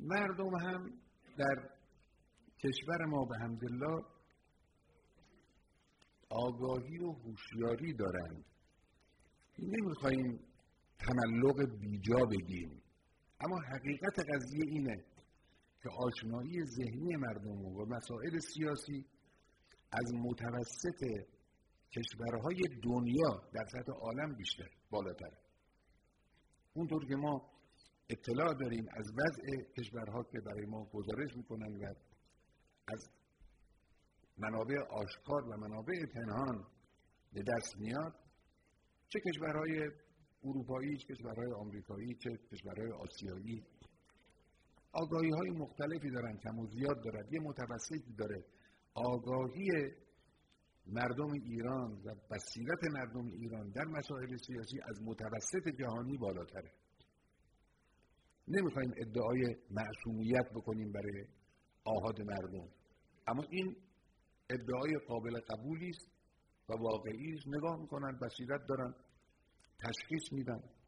مردم هم در کشور ما به حمدالله آگاهی و هوشیاری دارند. نمیخوایم تملق بیجا بگیم، اما حقیقت قضیه اینه که آشنایی ذهنی مردم و مسائل سیاسی از متوسط کشورهای دنیا در سطح عالم بیشتر بالاتر. اونطور که ما اطلاع داریم از وضع کشورها که برای ما گزارش میکنن و از منابع آشکار و منابع پنهان به دست میاد، چه کشورهای اروپایی، چه کشورهای آمریکایی، چه کشورهای آسیایی، آگاهی های مختلفی دارن، کم و زیاد دارن. یه متوسطی داره. آگاهی مردم ایران و بصیرت مردم ایران در مسائل سیاسی از متوسط جهانی بالاتره. نمیخوایم ادعای معصومیت بکنیم برای آحاد مردم، اما این ادعای قابل قبولی است و واقعی است. نگاه میکنن، بصیرت دارن، تشخیص میدن.